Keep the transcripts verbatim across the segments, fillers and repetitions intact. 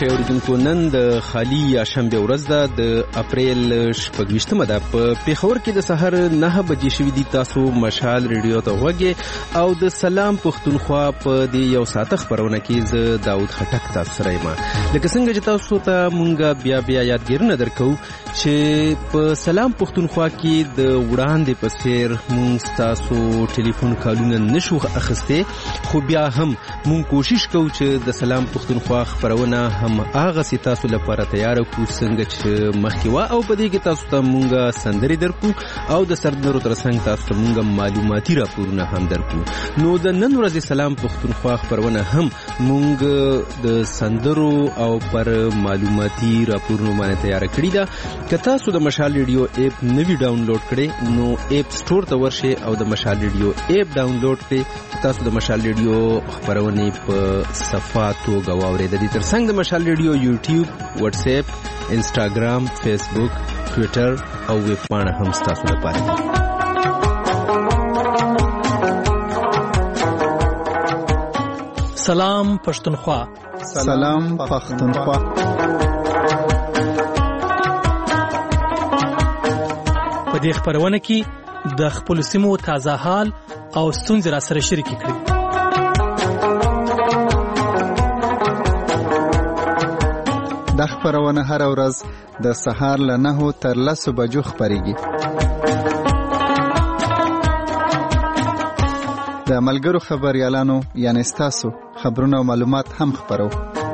شئ اوریدونکو، نن د خالي یا شنبه ورځ ده، د اپریل شپږویشتمه ده. په پیښور کې د سحر نه بجې شوي دي. تاسو مشال ریډیو ته غوږی او د سلام پښتونخوا په دې یو ساعته خبرونه کې زه داود خټک تاسو سره یم. لکه څنګه چې تاسو ته مونږ بیا بیا یادګیرونه درکو چې په سلام پښتونخوا کې د وړاندې په څیر مونږ تاسو ټلیفون کالونه نشو اخیسته، خو بیا هم مونږ کوشش کوو چې د سلام پښتونخوا خبرونه هم هغه سي تاسو لپاره تیار کو څنګه چې مخکې وا، او په دې کې تاسو ته مونږه سندري درکو او د سردرو ترڅنګ تاسو ته مونږه معلوماتي راپورونه هم درکو. نو د نن ورځې سلام پښتونخوا خبرونه هم مونږ د سندرو او پر معلوماتي راپورونو باندې تیار کړی ده. که تاسو د مشال ریډیو اپ نوی ډاونلوډ کړئ نو اپ سٹور ته ورشئ او د مشال ریډیو اپ ډاونلوډ کړئ. تاسو د مشال ریډیو خبرونه په صفاتو غواړئ. د دې ترڅنګ د مشال ریډیو یوټیوب، واتس اپ، انسټاګرام، فیسبوک، ټوئیټر او ویب پاڼه هم تاسو لپاره دي. سلام پښتونخوا. سلام پښتونخوا. په دې خبرونه کې د خپل سیمو تازه حال او ستونزې را سره شریک کړئ. د خبرونه هر ورځ د سهار له نهو تر لسو بجو خبريږي. د ملګرو خبريالانو یعنی تاسو خبرونه او معلومات هم خبرو.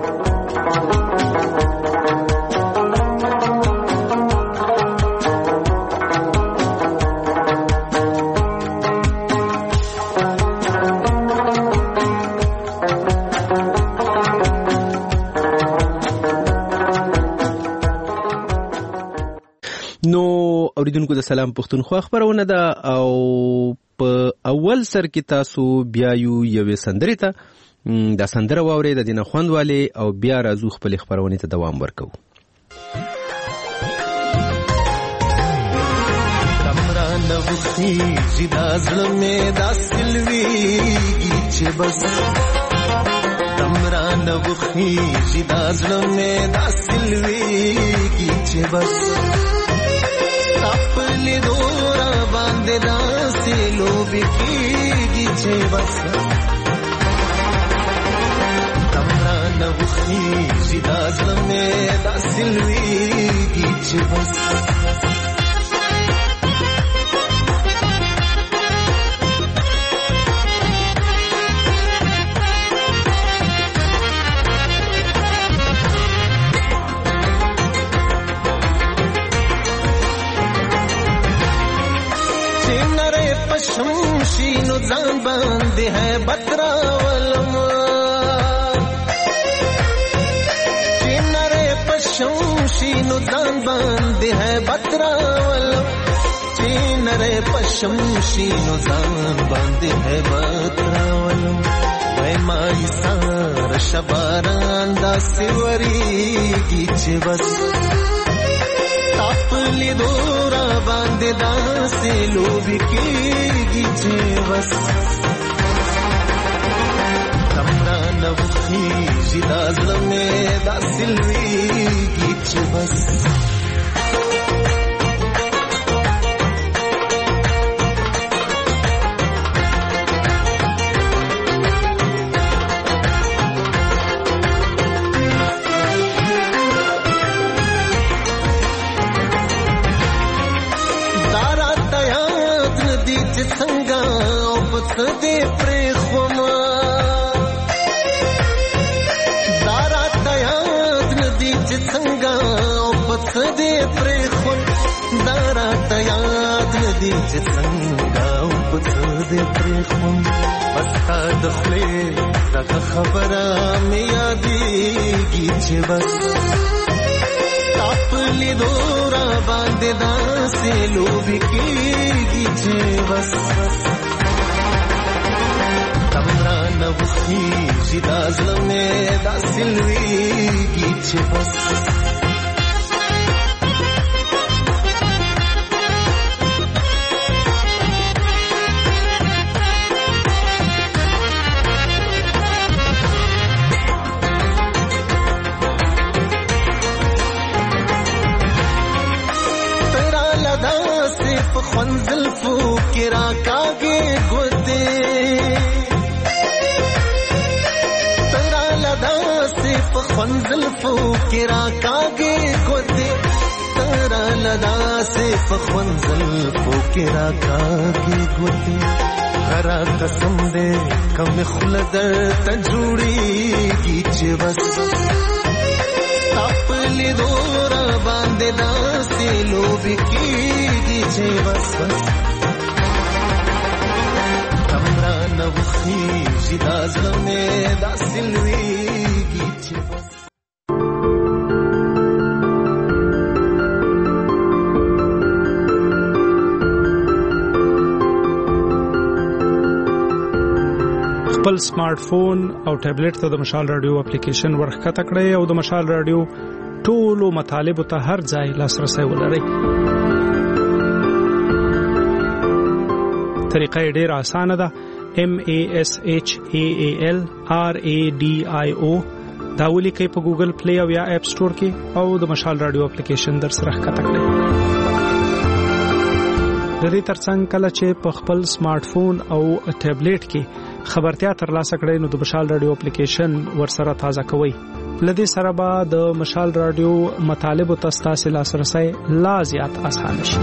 اوریدونکو د سلام پښتونخوا خبرونه ده او په اول سر کې تاسو بیا یو یوې سندرې ته دا سندره واورئ، د دینه خوندواله او بیا راځو خپل خبرونه ته دوام ورکو. کمران وختي زیدا زلمه دا سلوي چې بس کمران وختي زیدا زلمه دا سلوي چې بس خپل دورا باندې داسې لوبي کېږي چې بس کمران وختي زیدا زلمه داسې لويږي چې بس شمشینو ځان باندې ہے بترا ولما چینره پشمشینو ځان باندې ہے بترا ولما چینره پشمشینو ځان باندې ہے بترا ولما وای مای سار شباران دا سیوری کی بس خپل دورا باندې داسې لوبي کېږي چې بس کمران وختي زیدا زلمه داسې لويږي چې بس دې پرې خوما دارا تیاد ندی چې څنګه او پس دې پرې خون دارا تیاد ندی چې څنګه او پس دې پرې خون بس تا دخلې دا خبره مې یادېږي چې بس خپل دورا باندې داسې لوبي کېږي چې بس کمران وختي زیدا زلمه داسې لويږي چې بس خوانزل فو کرا کاږي ګوتې ترا لدا سي په خوانزل فو کرا کاږي ګوتې ترا لدا سي په خوانزل فو کرا کاږي ګوتې هر قسم دې کم خلدر ته جوړيږي چې بس خپل دورا باندې داسې لوبي کېږي چې بس بس تمرا نوخي جدا زلمه داسې لويږي چې بس خپل سمارټ فون او ټابلیټ ته د مشال رادیو اپلیکیشن ورخکته کړئ او د مشال رادیو ټولو مطالب ته هر ځای لاسرسي ولرئ. طریقه ډېره اسانه ده. M A S H A A L R A D I O دا ولیکئ په ګوګل پلی او یا اپ سٹور کې او د مشال رادیو اپلیکیشن در سره ښکته کړئ. د دې ترڅنګ کله چې په خپل سمارټ فون او ټابلیټ کې خبرتیا ترلاسه کړئ نو د مشال رادیو اپلیکیشن ورسره تازه کوئ. لدې سره به د مشال رادیو مطالب او تاسو لاسرسي لا زیات آسان شي.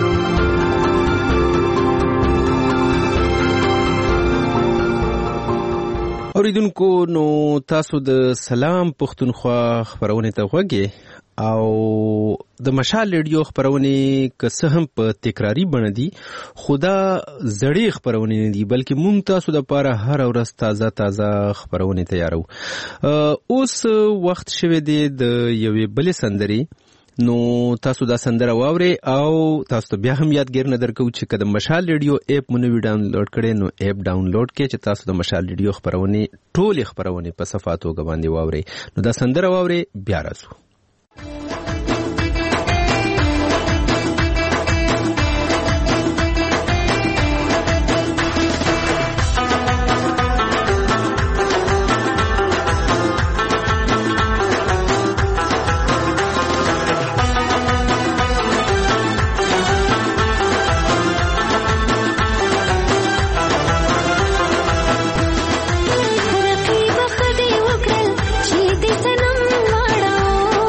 اوریدونکو نو تاسو د سلام پښتونخوا خبرونه ته وګورئ او د مشال ریډیو خبرونه که څه هم په تکراری بڼه دي خدا زړې خبرونه نه دي بلکې مونږ تاسو د لپاره هر ورځ تازه تازه خبرونه تیارو. اوس وخت شوه دی د یوې بلې سندري نو تاسو دا سندره واورئ او تاسو ته بیا هم یادګر نه درکو چې کله مشال ریډیو اپ مونږ وی ډاونلوډ کړئ نو اپ ډاونلوډ کړئ چې تاسو د مشال ریډیو خبرونه ټول خبرونه په صفاتو غوښندي واورئ. نو دا سندره واورئ بیا راځو. رقیب خدای وکړل چې دې سنم واړو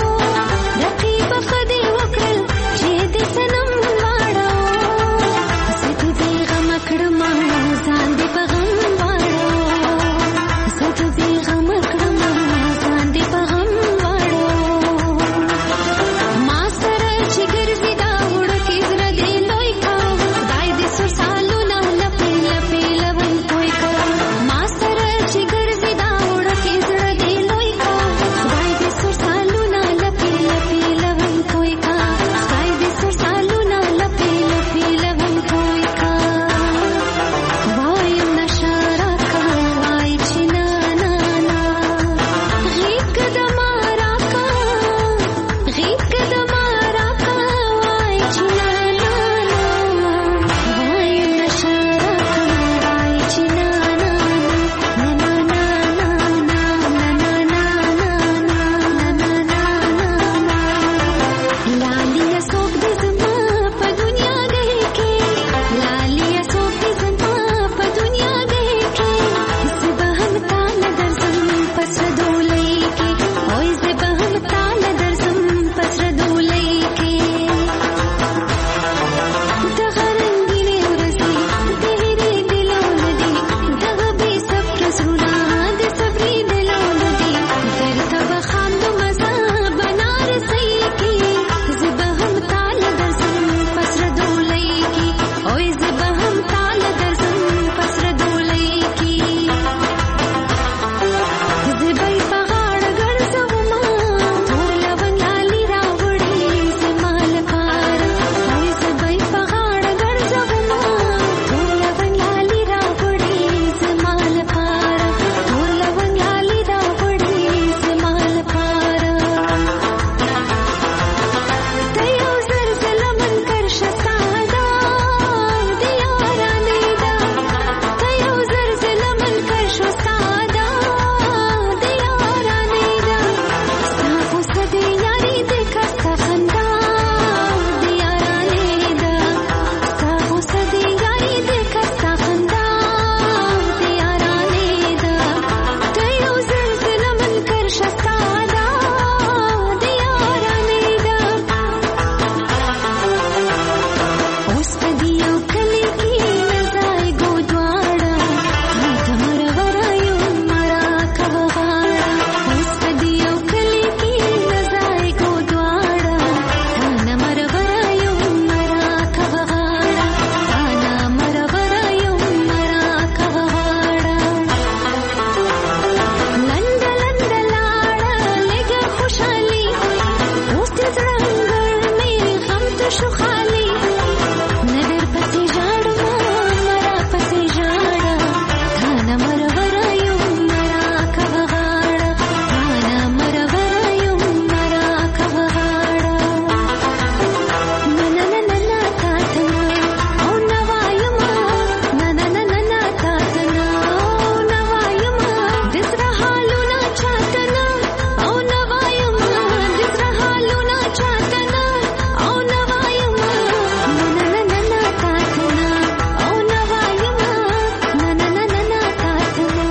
شو خالي ندر پسې ژاړم مرا پسې ژاړه تانا مرغره یم مرا کوه غاړه تانا مرغره یم مرا کوه غاړه نه نه نه نه نه تاته نه او نه وایم نه نه نه نه نه تاته نه او نه وایم د زړه حالونه چاته نه او نه وایم د زړه حالونه چاته نه او نه وایم نه نه نه نه نه تاته نه او نه وایم نه نه نه نه نه تاته نه.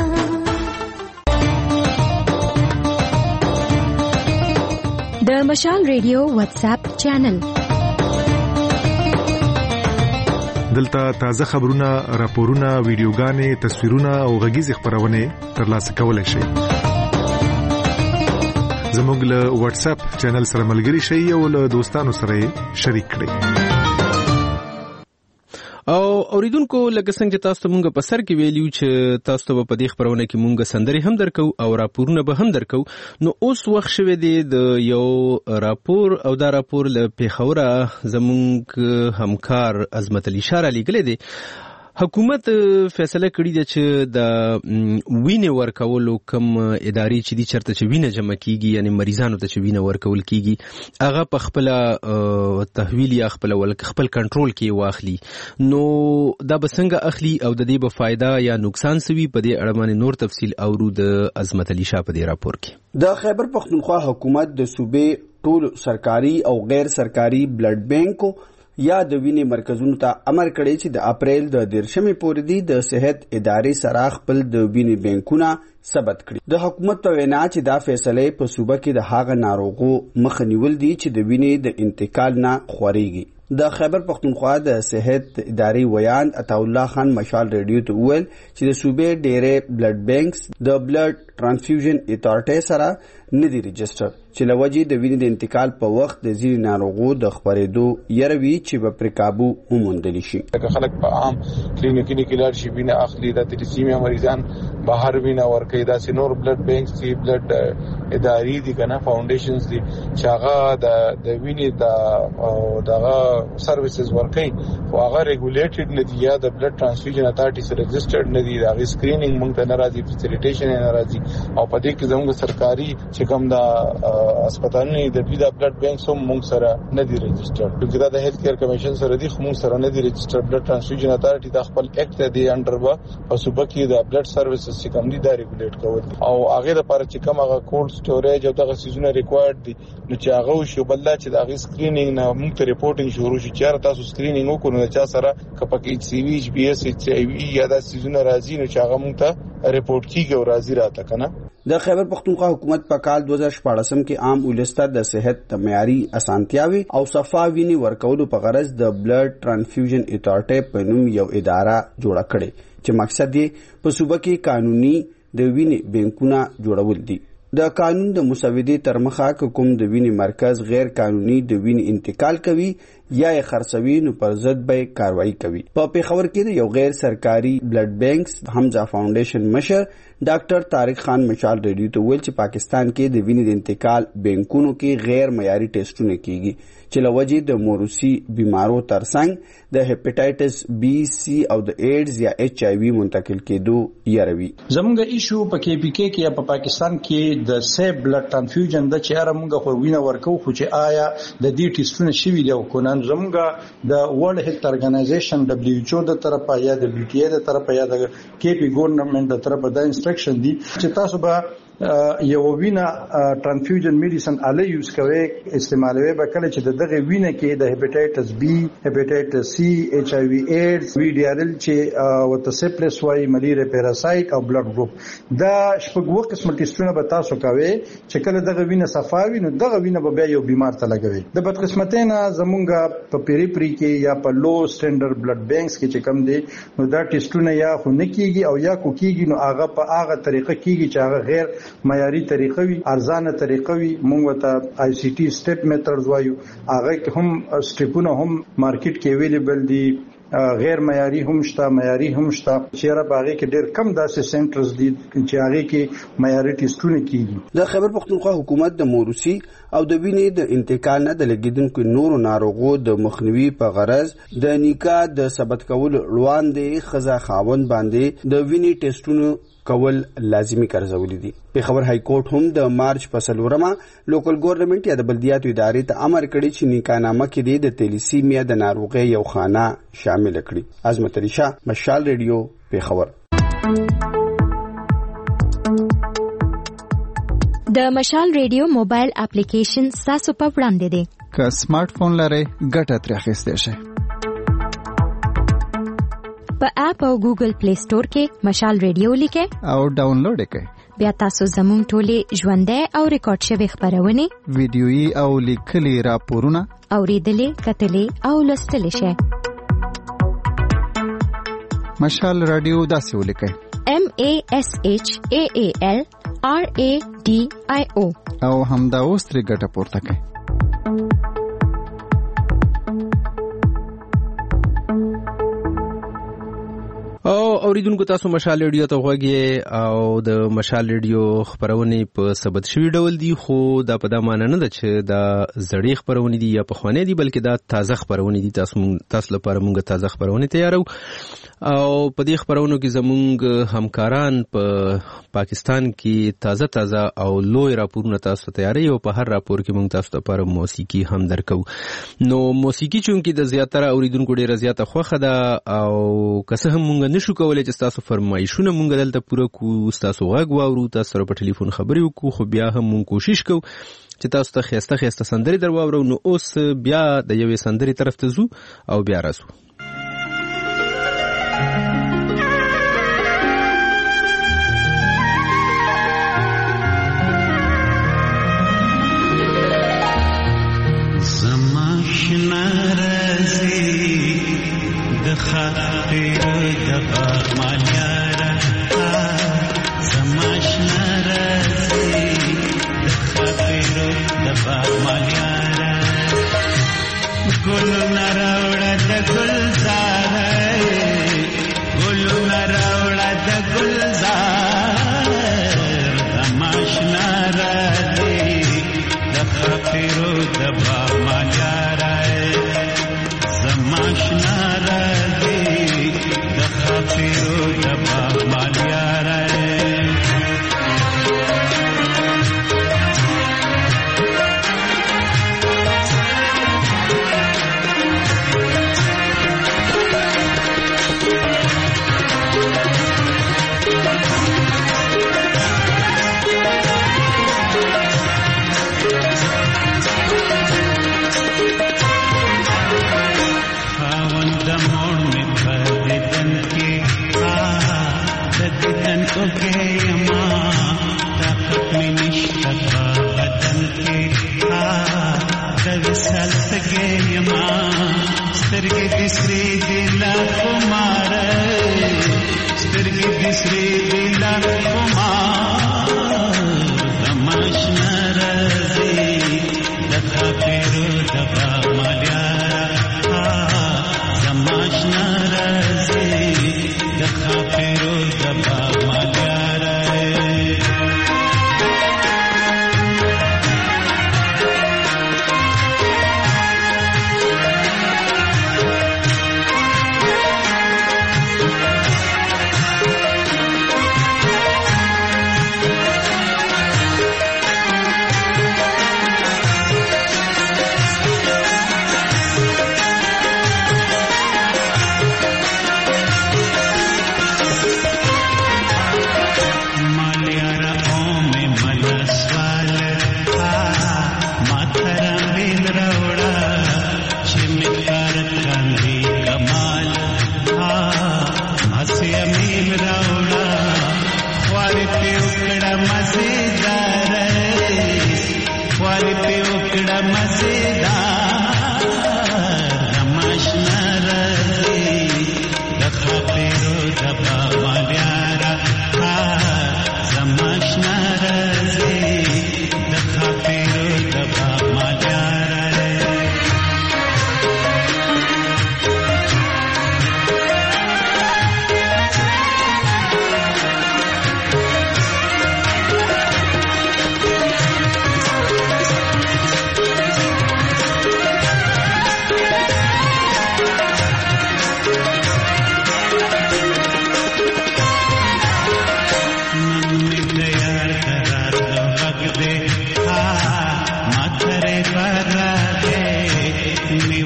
د مشال ریډیو واتس اپ چینل دلته تازه خبرونه، راپورونه، ویډیوګانې، تصویرونه او غږیز خبرونه ترلاسه کولای شئ. زموږ له واتس اپ چینل سره ملګري شئ او له دوستانو سره شریک کړئ. او اوریدونکو لکه څنګه تاسو ته مونږ په سر کې ویلیو چې تاسو ته په دې خبرونه کې مونږ سندري هم درکو او راپورونه به هم درکو. نو اوس وخت شوه دی د یو راپور او دا راپور له پیښوره زمونږ همکار عظمت علي شاه لیکل دي. حکومت فیصله کړې ده چې د وینې ورکولو کم ادارې چې دي چرته چې وینه جمع کیږي یعنی مریضانو ته چې وینه ورکول کیږي هغه په خپل تحویل یا خپل ولک خپل کنټرول کې واخلي. نو دا به څنګه اخلي او د دې به فائدہ یا نقصان سوي په دې اړه باندې نور تفصیل اورو د عظمت علي شاه په دې راپور کې. د خیبر پختونخوا حکومت د صوبې ټول سرکاري او غیر سرکاري بلډ بانکو یا د وینې مرکزونو ته امر کړی چې د اپریل د دیرشمې پورې دی د صحت ادارې سره خپل د وینې بانکونه ثبت کړي. د حکومت په وینا چې دا فیصله په صوبه کې د هغه ناروغو مخه نیول دي چې د وینې د انتقال نه خوريږي. د خیبر پختونخوا د صحت ادارې ویان عطا الله خان مشال ریډیو ته ویل چې د صوبې ډېرې بلډ بانکس د بلډ ترانسفیوژن اتارټي سره نه دي ريجستر چې لوجي د وینې د انتقال په وخت د ځینې ناروغو د خبرېدو يروي چې په پرکابو وموندل شي. که خلک په عام کلینیکي کې لاړ شي وینه اخلي د تلیسیمیا مریضان بهر وینه ورکوي دا سينور بلډ بانکس دي بلډ ادارې دي کنه فاونډیشنز دي چې هغه د د وینې د دغه سرویسز ورکوي او هغه ریګولیټډ نه دي یا د بلډ ترانسفیوژن اتارټي سره ريجسترډ نه دي دا سکرینینګ موږ ته ناراضي فیسیلیټیشن ناراضي او په دې کې زموږ سرکاري چې کوم دا هسپتالونه د دوی د بلډ بانک سم موږ سره نه دي ريجسترډ چې دا د هیلث کیر کمیشن سره دي خو موږ سره نه دي ريجسترډ بلډ ترانسفیوژن اتارټي د خپل اکټ دی انډر با او صوبه کې د بلډ سرویسز چې کوم دي دا ریګولیټ کوي او هغه لپاره چې کوم هغه کولډ سټوریج او دغه سيزونه ریکوایرډ دي نو چې هغه شو بل دا چې د هغه سکرینینګ نه موږ ته ریپورټینګ شروع شي چې تاسو سکرینینګ وکړو نو چا سره کپک ایچ سی وی ایچ بی اس ایچ ای وی یا د سيزونه راځي نو چې هغه موږ ته ریپورټ کیږي او راځي راته کنه. د خیبر پختونخوا حکومت په کال دو هزار شپږ کې عام ولسته د صحت د معیاري اسانتیاوي او صفا ویني ورکولو په غرض د بلډ ترانسفیوژن اتارټي په نوم یو اداره جوړه کړې چې مقصد یې په صوبه کې قانوني د ویني بانکونه جوړول دي. د قانون د مسودې تر مخه کوم د ویني مرکز غیر قانوني د ویني انتقال کوي یا یې خرڅوي نو پر ضد به کاروایی کوي. په پیښور کې د یو غیر سرکاري بلډ بانکس حمزه فاونډیشن مشر ډاکټر طارق خان مشال ریډیو ته ویل چې پاکستان کې د وینې د انتقال بانکونو کې غیر معیاري ټیسټونه کیږي چې لوجې د موروثي بیمارو ترڅنګ د هپاتایټس بی سی او د ایډز یا ایچ آی وی منتقل کېدو یاروي. زموږ ایشو په کې پی کې کې یا په پاکستان کې د سیب بلډ ترانسفیوژن د چیرې موږ خو وینه ورکو خو چې آیا د دې ټیسټونه شوي دی او کنه زموږ د ورلد هیلث ارګنایزیشن دبليو ایچ او د طرفه یا د بی ټی ای د طرفه یا د کې پی ګورنمنت د طرفه د انسټرکشن دي چې تاسو به یو وینه ترانسفیوژن میډیسن اله یوز کوي استعمالوي به کله چې دغه وینه کې د هپاتایټس بی هپاتایټس سی ایچ آی وی ایډز وی ډی ار ال چې وته سپلس وای ملیریا پیراسایت او بلډ ګروپ دا شپږ قسم ټیسټونه به تاسو کوي چې کله دغه وینه صفاوي نو دغه وینه به بیا یو بیمار ته لګوي. د بدقسمتینا زمونږ په پیریپری کې یا په لو سټانډرډ بلډ بانکس کې چې کم دي نو دا ټیسټونه یا خو نه کیږي او یا کو کیږي نو هغه په هغه طریقه کیږي چې هغه غیر معیاري طریقه وي ارزانه طریقه وي موږ ته آی سی ټي سټپ میتھډز وایو هغه هم سټپونه هم مارکیټ کې اویلیبل دي غیر معیاري هم شته معیاري هم شته چې را باغې کې ډېر کم داسې سنټرز دي چې هغه کې معیاري ټیسټونه کیږي. د خیبر پختونخوا حکومت د موروثي او د وینې د انتقال نه د لګیدونکو نورو ناروغو د مخنیوي په غرض د نیکا د ثبت کول وړاندې خزا خاوند باندې د وینې ټیسټونو کول لازمی ګرځولې دي. په خبر های کورټ هم د مارچ په څلورمه لوکل ګورنمنت یا د بلدیاتو ادارې ته امر کړی چې نیکانامه کې د تیلیسیمیا د ناروغي یو خانه شامل کړي. عظمت علی شاه، مشال ریډیو، په خبر. د مشال ریډیو موبایل اپلیکیشن تاسو په وړاندې دی. که سمارټ فون لرئ ګټه ترې اخیستی شئ. په اپ او ګوګل پلی سٹور کې مشال ریډیو لیکئ او ډاونلوډ کړئ. بیا تاسو زموږ ټولې ژوندۍ او ریکارډ شوی خبرونه ویډیويي او لیکلي راپورونه اوریدلې کتلې او لوستلې شئ. مشال رادیو داسې ولیکئ: M A S H A A L R A D I O او همدا اوس ترې ګټه پورته کړئ. او اوریدونکو تاسو مشال ریډیو ته غوږی او د مشال ریډیو خبرونه په ثبت شوی ډول دي، خو دا په د معنی نه ده چې دا زړې خبرونه دي یا په خوانې دي، بلکې دا تازه خبرونه دي. تاسو تاسو لپاره موږ تازه خبرونه تیارو او په دې خبرونو کې زموږ همکاران په پاکستان کې تازه تازه او لوی راپورونه تاسو ته تیاري او په هر راپور کې موږ تاسو لپاره موسیقي هم درکو. نو موسیقي چونکې د زیاتره اوریدونکو ډیره زیاته خوښه ده او که هم موږ نشو کولای چې تاسو فرمایشونه مونږ دلته پوره کوو، تاسو غږ واورو، تاسو سره په ټلیفون خبرې وکړو، خو بیا هم مونږ کوشش کوو چې تاسو ته خسته خسته سندري در واورو. نو اوس بیا د یوې سندري طرف ته ځو او بیا راځو.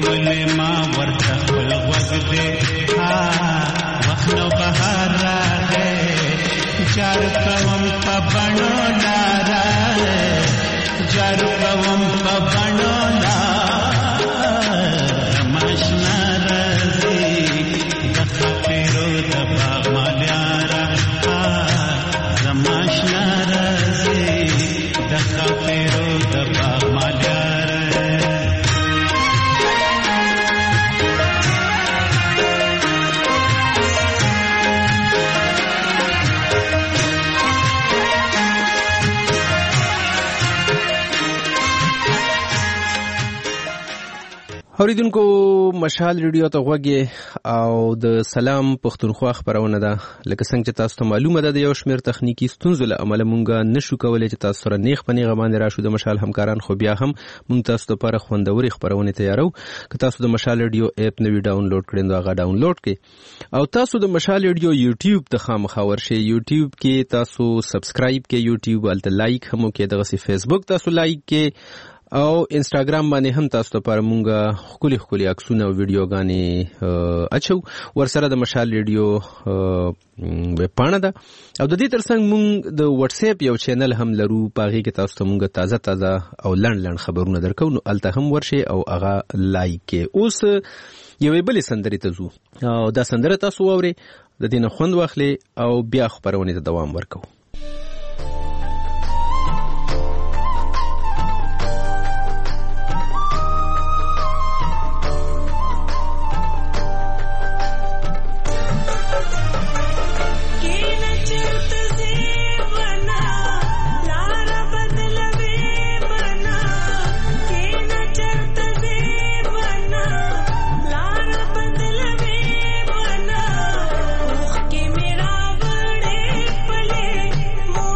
نیولې ما ورته خپل غوږ دې ها وخت نو بهار راغی جار کوم په بڼو لاره جار کوم په بڼو لاره ماشنا راځي د خاطرو د باغ مالیاره ماشنا راځي د خاطرو د باغ مالیاره اوریدونکو مشال ریډیو ته غوږی او د سلام پښتونخوا خبرونه ده. لکه څنګه چې تاسو ته معلومه ده د یو شمېر تخنیکی ستونزو له امله مونږ نشو کولای چې تاسو سره نیغ په نیغه باندې راشو د مشال همکاران، خو بیا هم مونږ تاسو لپاره خوندوري خبرونه تیارو. که تاسو د مشال ریډیو اپ نوی ډاونلوډ کړئ نو هغه ډاونلوډ کړئ او تاسو د مشال ریډیو یوټیوب ته خامخا ورشئ. یوټیوب کې تاسو سبسکرایب کړئ، یوټیوب الته لایک هم وکړئ، دغه سي فیسبوک تاسو لایک کړئ او انستاګرام باندې هم تاسو لپاره مونږه خولي خولي عکسونه او ویډیوګانې اچو. ورسره د مشال ریډیو ویب پاڼه ده او د دې ترڅنګ مونږ د واتس اپ یو چینل هم لرو، پاغي کې تاسو ته مونږه تازه تازه او لړ لړ خبرونه درکو، نو الته هم ورشي او هغه لایک کې. اوس یوې بلې سندرې ته ځو او دا سندره تاسو واورئ، د دې نه خوند واخلئ او بیا خبرونه ته دوام ورکو. More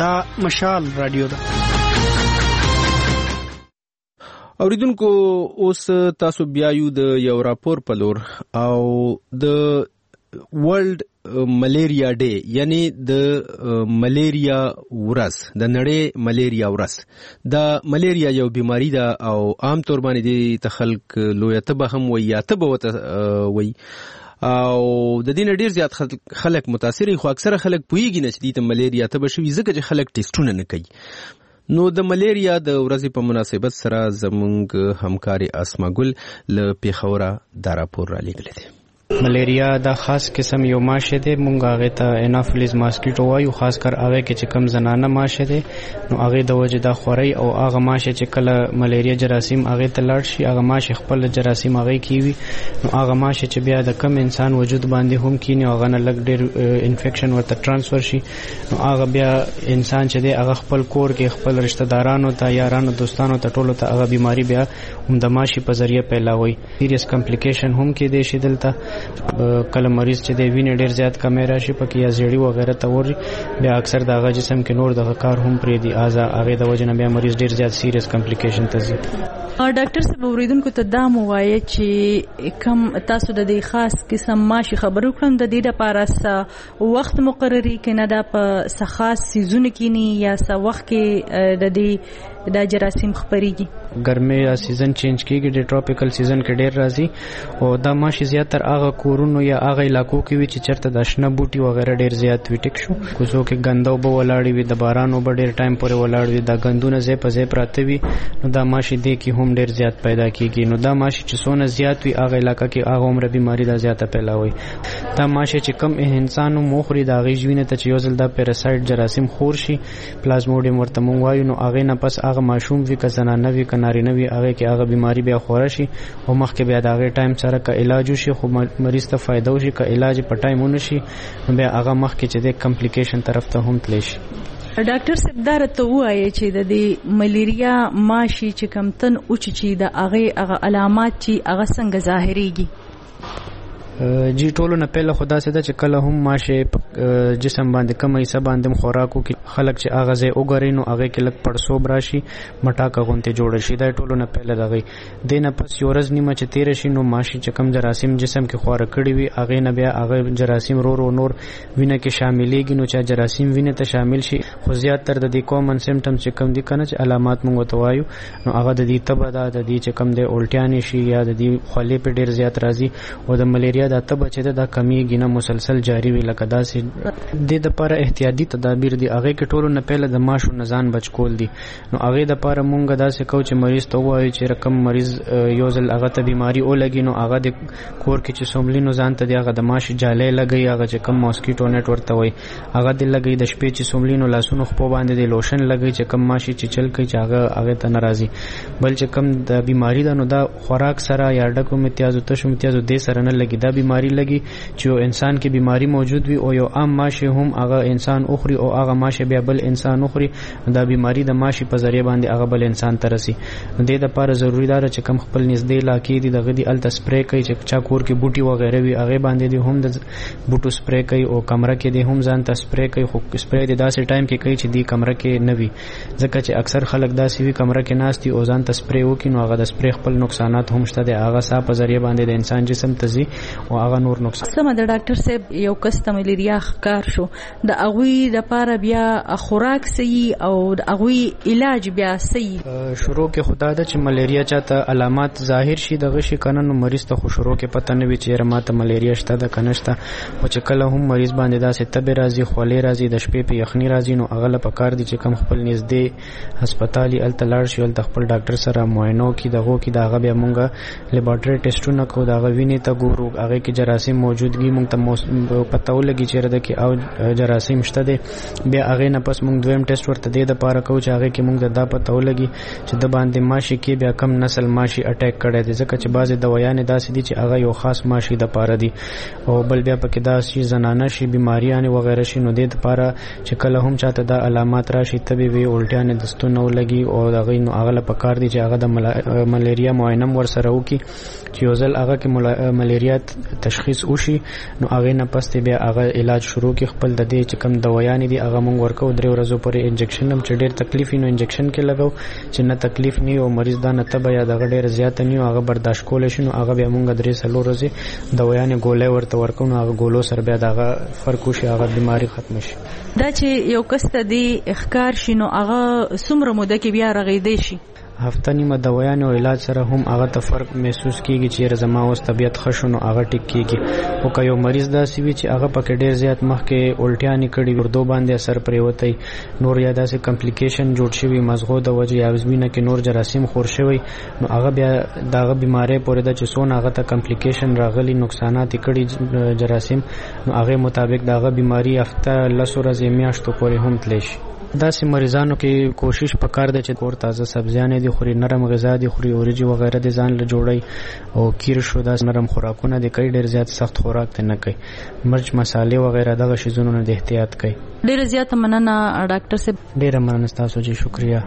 دا مشال رادیو ده. اوریدونکو اوس تاسو بیا یو د یو راپور په لور او د ورلد ملیریا ډے یعنی د ملیریا ورځ د نړۍ ملیریا ورځ د ملیریا یو بیماری ده او عام طور باندې د خلک لوی تبه هم وي یا تبه وته وي او د دې ډیر زیات خلک متاثر خو اکثره خلک پویږي نه چې د ملیریا تبه شوی ځکه چې خلک ټیسټونه نه کوي. نو د ملیریا د ورځې په مناسبت سره زمونږ همکاري اسماګل له پیښوره دا راپور را لېږلی دی. ملیریا دا خاص قسم یو ماشه ده، مونږ هغه ته انافیلیز ماسکیټو وایو، خاص کر هغه کې چې کم زنانه ماشه ده نو هغه د وجه دا خوري او هغه ماشه چې کله ملیریا جراثیم هغه ته لاړ شي هغه ماشه خپل جراثیم هغه کیوي نو هغه ماشه چې بیا د کم انسان وجود باندې هم کینی هغه نه لګ ډیر انفیکشن ورته ترانسفر شي نو هغه بیا انسان چې ده هغه خپل کور کې خپل رشتہ دارانو ته یارانو دوستانو ته ټولو ته هغه بیماری بیا هم د ماشي په ذریعہ پیلاوي. سیریس کمپلیکیشن هم کې دي شي دلته کله مریض چې د وینې ډیر زیات کمی راشي پکې یا زیړی وغیرہ ته وري بیا اکثر دغه جسم کې نور دغه کار هم پرې دی ازا هغه د وجه نه بیا مریض ډیر زیات سیریس کمپلیکیشن ته ځي. ډاکټر صاحب اوریدونکو ته دا مو وایي چې کم تاسو د دې خاص قسم ماشي خبرو کړم د دې لپاره وخت مقرري کنه دا په خاص سیزون کې نه یا څه وخت کې د دې دا جراثیم خبريږي. ګرمي یا سیزن چینج کیږي د ټراپیکل سیزن کې ډیر راځي او دا ماشي زیاتره هغه کورونو یا هغه علاقو کې وي چې چرته د شنه بوټي وغیرہ ډیر زیات وي ټیک شو کوڅو کې ګندو به ولاړ وي د بارانو به ډیر ټایم پورې ولاړ وي دا ګندونه زې په زې پراته وي نو دا ماشي دې کې هم ډیر زیات پیدا کیږي نو دا ماشي چې څونه زیات وي هغه علاقې کې هغه عمر بیماری دا زیاته پیلاوي. دا ماشي چې کم انسانو مخري دا غیژوینه ته چې یو ځل دا پیراسایت جراثیم خور شي پلازموډیم ورته مونږ وایو نو هغه نه پس هغه ماشوم وی که زنانه وی که نارینه وی هغه کې هغه بیماری بیا خور شي او مخکې بیا دا هغه ټایم سره که علاج وشي خو مریض ته فائدہ وشي که علاج په ټایم ونشي نو بیا هغه مخکې چې د کمپلیکیشن طرف ته هم تلی شي. ډاکټر صاحب دا راته وایي چې د دې ملیریا ماشي چې کمتن اوچ چې د هغه هغه علامات چې هغه څنګه ظاهريږي؟ جی ټولو نه پهله خدا سي دا چې کله هم ماشه جسم باندې کم ایسه باندې خوراکو کې خلک چې اغه زه وګوري نو هغه کې لک پړسوب راشي مټاکه غونته جوړ شي دا ټولو نه پهله دغه دینه پس یورز نیمه چې تیر شي نو ماشه چې کم جراثیم جسم کې خور کړی وي هغه نه بیا هغه جراثیم رو رو نور وینه کې شاملېږي نو چې جراثیم وینه ته شامل شي خو زیات تر د دې کومن سیمټمز چې کم دي کنه چې علامات مونږ ته وایو نو هغه د دې تبه دا د دې چې کم د الټیان شي یا د دې خولې په ډیر زیات راځي او د ملیریا دا تبه چې دا کمیږي نه مسلسل جاری وي لکه داسې د دې لپاره احتیاطي تدابیر دي هغه کې ټولو نه پهله د ماشو نزان بچ کول دي نو هغه د لپاره مونږ داسې کو چې مریض ته وایي چې رقم مریض یو ځل هغه ته بیماری او لګي نو هغه د کور کې چې سوملینو ځان ته دی هغه د ماشي جالې لګي هغه چې کم ماسکیټو نت ورته وایي هغه د لګي د شپې چې سوملینو لاسونو خپل باندې د لوشن لګي چې کم ماشي چې چل کوي چې هغه هغه ته ناراضي بل چې کم د بیماری ده نو دا خوراک سره یا ډکو امتیاز او تشو امتیاز د سره نه لګي دا بیماری لګي چې انسان کې بیماری موجود وي او یو عام ماشه هم هغه انسان اخري او هغه ماشه بیا بل انسان اخري دا بیماری د ماشه په ذریعہ باندې هغه بل انسان ته رسي د دې لپاره ضروری ده چې کم خپل نږدې علاقې دي دغه دی الته سپری کوي چې چا کور کې بوټي وغیرہ وي هغه باندې دي هم د بوټو سپری کوي او کمره کې دي هم ځان ته سپری کوي خو سپری د داسې ټایم کې کوي چې دی کمره کې نه وي ځکه چې اکثر خلک داسې وي کمره کې ناشتي او ځان ته سپری وکړي نو هغه د سپری خپل نقصانات هم شته د هغه صاحب په ذریعہ باندې د انسان جسم ته ځي او هغه نور نقصان سم د ډاکټر صاحب یو کس ته ملیریا ښکار شو د اغوی لپاره بیا خوراک صحیح او د اغوی علاج بیا صحیح شروع کې خدا د چې ملیریا چاته علامات ظاهر شي دغه شي کنه نو مریض ته خو شروع کې پته نه وي چې رماته ملیریا شته د کنهشته او چې کله هم مریض باندې داسې تبه راځي خولې راځي د شپې په یخني راځي نو هغه له پکار دي چې کم خپل نږدې هسپتالي الته لاړ شي ولته خپل ډاکټر سره معاینو کې دغه کې دغه بیا مونږه لیبارټري ټیسټونه کو دغه ویني ته ګورو هغه کې جراثیم موجودګي مونږ ته پته ولګي چې رده کې او جراثیم شته دي بیا هغه نه پس مونږ دویم ټیسټ ورته د لپاره کو چې هغه کې مونږ دا پته ولګي چې د باندې ماشي کې بیا کم نسل ماشي اٹیک کړي دي ځکه چې بعضی دوايان داسې دي چې هغه یو خاص ماشي د پاره دي او بل بیا پکې داسې زنانه شي بیماریاں وغیرہ شي نو د لپاره چې کله هم چاته د علامات راشي تبي وي الټیان دستونه ولګي او هغه نو هغه په کار دي چې هغه د ملیریا معاینه ور سره وکي چې یو ځل هغه کې ملیریا تشخیص وشي نو هغه نه پسته بیا هغه علاج شروع کی خپل د دې چې کم دوايان دي هغه مونږ ورکو درې ورځې پورې انجکشن هم چې ډېر تکلیف نو انجکشن کې لګاو چې نه تکلیف نه او مریض دا نه تبه یا د ډېر زیات نه هغه برداشت کول شي نو هغه بیا مونږ درې سلو ورځې دوايان ګولې ورته ورکو نو هغه ګولو سره بیا دغه فرق وشي هغه بیماری ختم شي. دا چې یو کس ته دی اخکار شینو هغه څومره موده کې بیا رغیدې شي؟ هفته نیمه دوايان او علاج سره هم هغه ته فرق محسوس کیږي چې زما اوس طبيعت خښونو هغه ټیک کیږي. او که یو مریض داسې وي چې هغه پکې ډېر زیات مخکې الټیانې کړي ورده باندې اثر پریوتی نور یا داسې کمپلیکیشن جوړ شوی مزغو د وجې یا وزمینه کې نور جراثیم خور شوی نو هغه بیا دغه بیماری پورې د چې څونه هغه ته کمپلیکیشن راغلي نقصانات کړي جراثیم نو هغه مطابق دغه بیماری هفته لس ورځې میاشتو پورې هم تلی شي. داسې مریضانو کې کوشش پکار دی چې کور تازه سبزیانې دي خوري نرم غذا دي خوري اوريجي وغیرہ دي ځان له جوړي او کیر شو داس نرم خوراکونه دي کوي ډېر زیات سخت خوراک ته نه کوي مرچ مصالې وغیرہ دغه شیزونو نه احتیاط کوي. ډېر زیات مننه ډاکټر صاحب. ډېر مننه تاسو جی شکریا.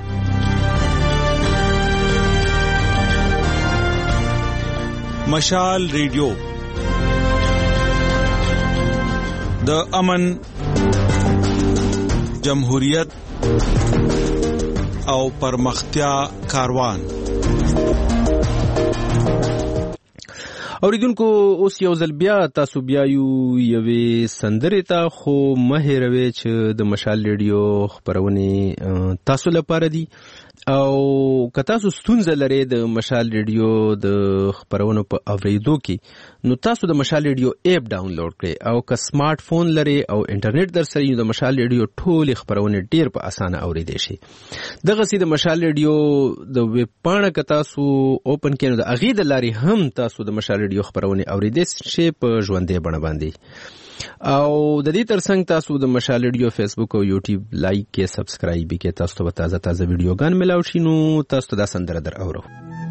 مشال ریډیو د امن جمهوریت او پرمختیا کاروان. اوریدونکو اوس یو ځل بیا تاسو بیا یو یوې سندرې ته خو مه هېروئ چې د مشال ریډیو خپرونې تاسو لپاره دي او که تاسو ستونزه لرئ د مشال ریډیو د خپرونو په اورېدو کې نو تاسو د مشال ریډیو اپ ډاونلوډ کړئ او که سمارټ فون لرئ او انټرنیټ در سره یو د مشال ریډیو ټولې خپرونې ډېر په اسانه اورېدای شي. دغسې د مشال ریډیو د ویب پاڼه که تاسو اوپن کړئ نو د هغې د لارې هم تاسو د مشال ریډیو خپرونې اورېدای شي په ژوندۍ بڼه باندې. او د دې ترڅنګ تاسو د مشال ریډیو فیسبوک او یوټیوب لایک کې سبسکرایب کې تاسو ته تازه تازه ویډیوګان ملاوي شي نو تاسو ته دا سندره در اورو.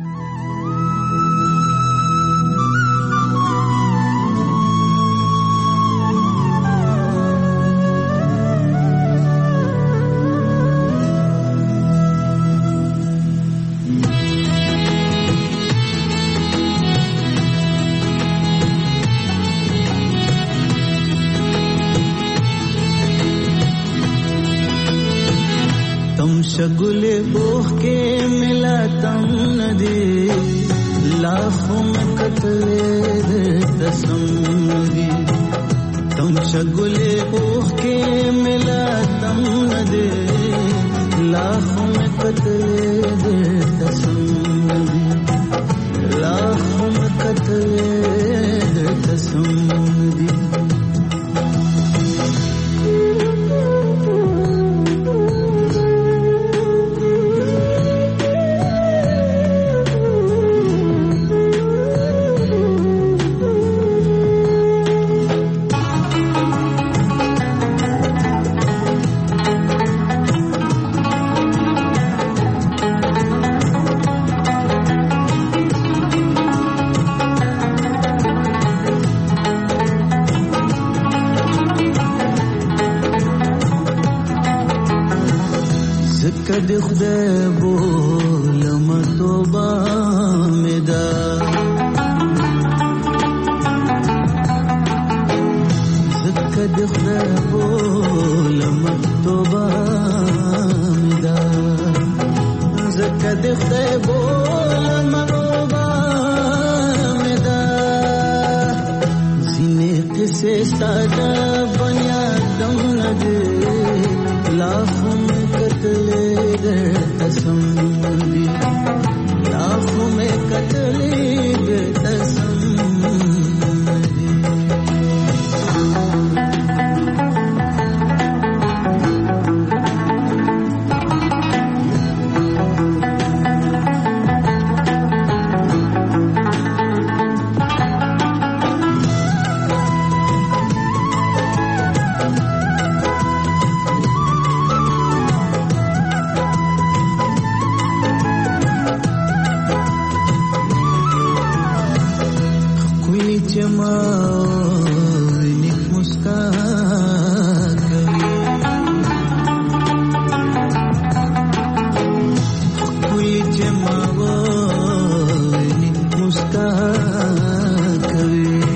शगुले बोह के मिला तम नदी लाखों में कतले तसम्मदी तुम शगुले बोह के मिला तम नदी लाखों में कतले तसम्मदी लाखों में कतले तसम्मदी کد خدای بولم توبه مدا کد خدای بولم توبه مدا کد خدای بولم توبه مدا سینه قصه ساده بنیادم نده लाखों में कतले दे तसम्मदी लाखों में कतले दे तसम्मदी मुस्कान कभी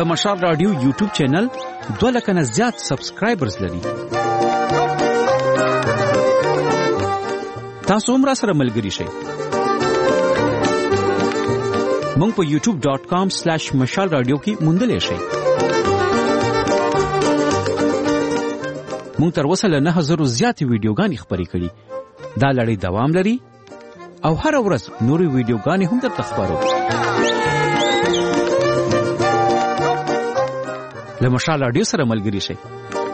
د مشال رادیو یوټیوب چینل دوه لکه نه زیات سبسکرایبرز لري. تاسو هم راسره ملګري شئ. مونږ په یوټیوب ډاٹ کام سلیش مشال رادیو کې موندلی شئ. مونږ تر اوسه له نه زرو زیاتې ویډیوګانې خپرې کړي. دا لړۍ دوام لري او هر ورځ نورې ویډیوګانې هم درته خپرو. له مشال رادیو سره ملګري شئ.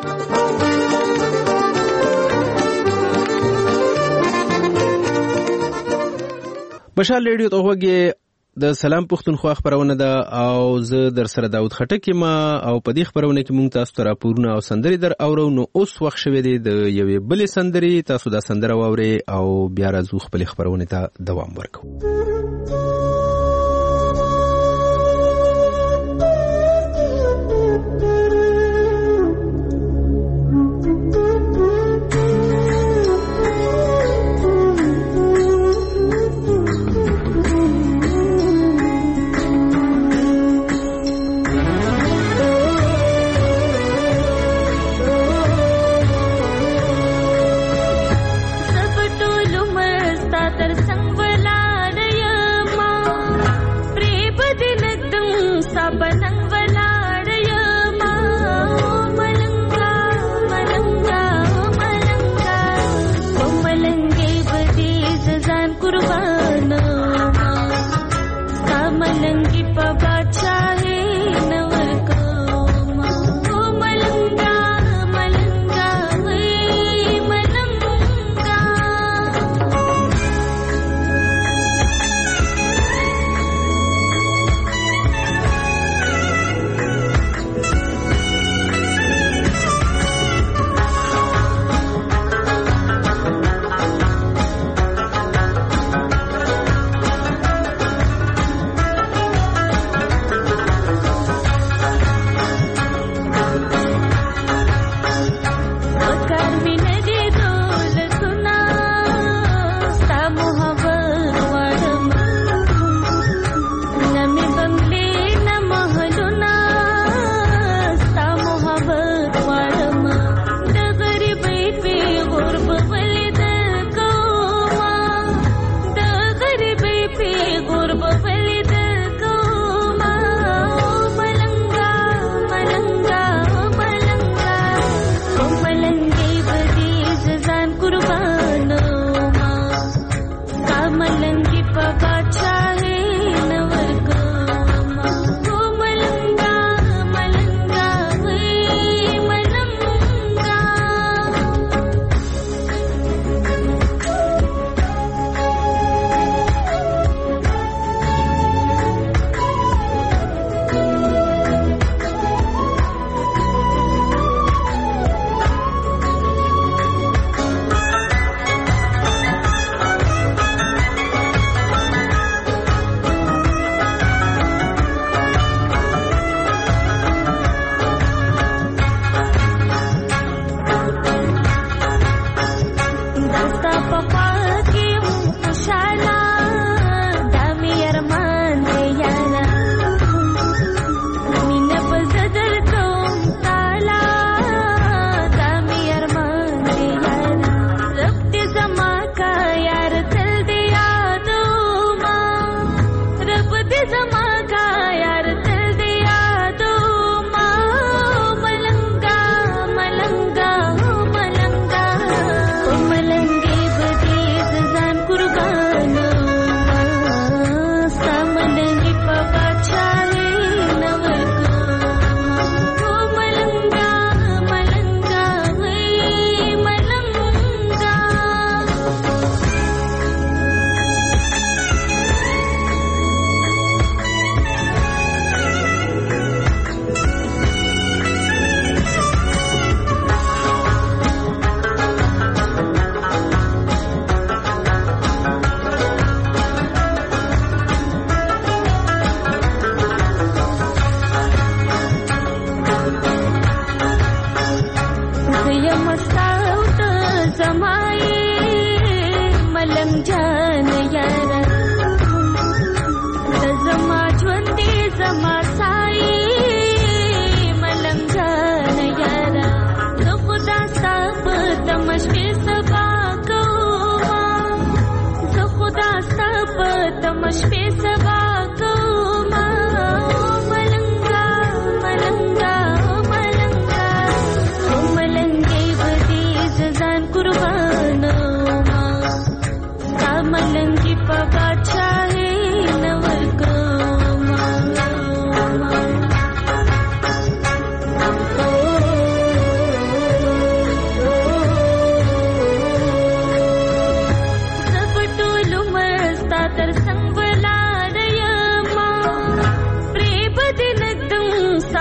مشال رادیو ته وګورئ. د سلام پښتونخوا خبرونه ده او زه در سره داود خټک ما او په دې خبرونه کې مونږ تاسو ته راپورونه او سندري در اورو. نو اوس وخت شوه دی د یوې بلې سندري. تاسو دا سندره واورئ او بیا راځو خپل خبرونه ته دوام ورکړو.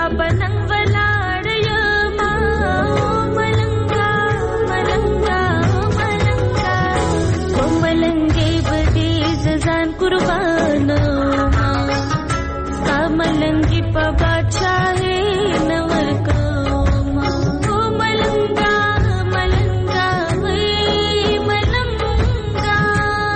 بننګ ولاړ یما ملنګا ملنګا ملنګا په ملنګې بدې ځان قربان ما تا ملنګې په بادشاہي نور کو ما ملنګا ملنګا وې ملنګا.